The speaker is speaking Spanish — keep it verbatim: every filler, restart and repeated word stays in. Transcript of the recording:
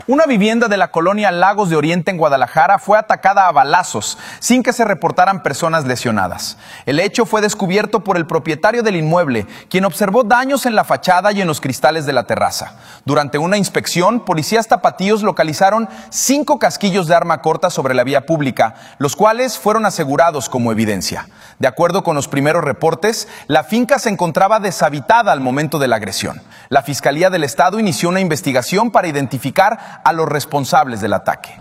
Una vivienda de la colonia Lagos de Oriente en Guadalajara fue atacada a balazos sin que se reportaran personas lesionadas. El hecho fue descubierto por el propietario del inmueble, quien observó daños en la fachada y en los cristales de la terraza. Durante una inspección, policías tapatíos localizaron cinco casquillos de arma corta sobre la vía pública, los cuales fueron asegurados como evidencia. De acuerdo con los primeros reportes, la finca se encontraba deshabitada al momento de la agresión. La Fiscalía del Estado inició una investigación para identificar a los responsables del ataque.